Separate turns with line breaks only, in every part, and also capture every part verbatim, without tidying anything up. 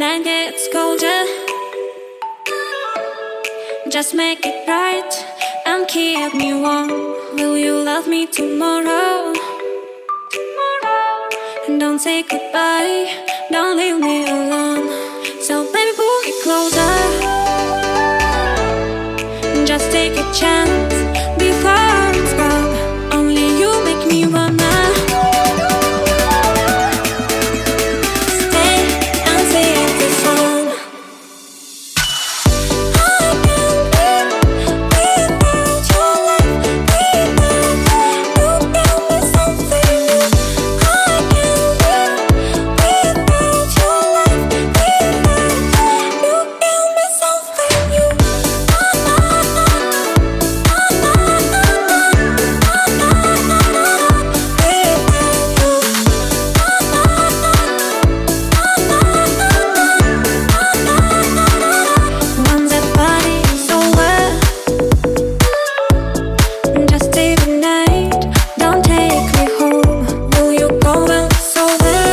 night gets colder, just make it bright and keep me warm. Will you love me tomorrow? And don't say goodbye, don't leave me alone. So baby, pull me closer, just take a chance before it's gone. Only you make me wanna stay and sing this song. I can't live without your love, without you. You give me something new. I can't live without your love, without you. Give me something new. Once that party is over, just stay the night, don't take me home. Will you go when it's over?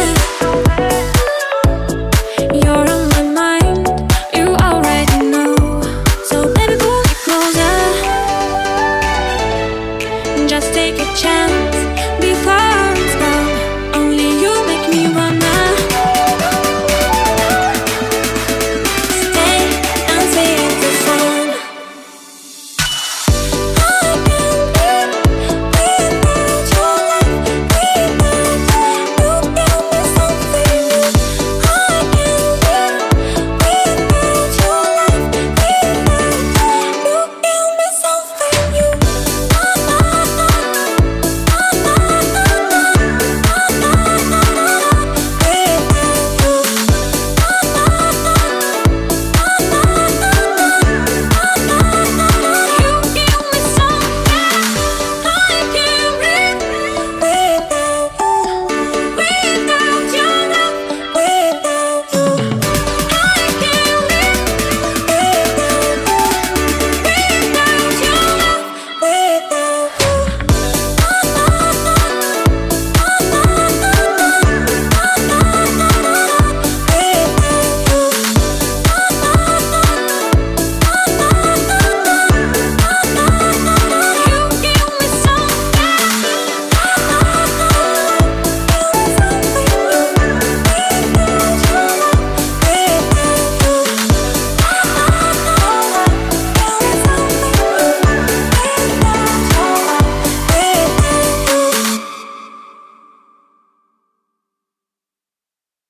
You're on my mind, you already know. So baby, pull me closer, just take a chance before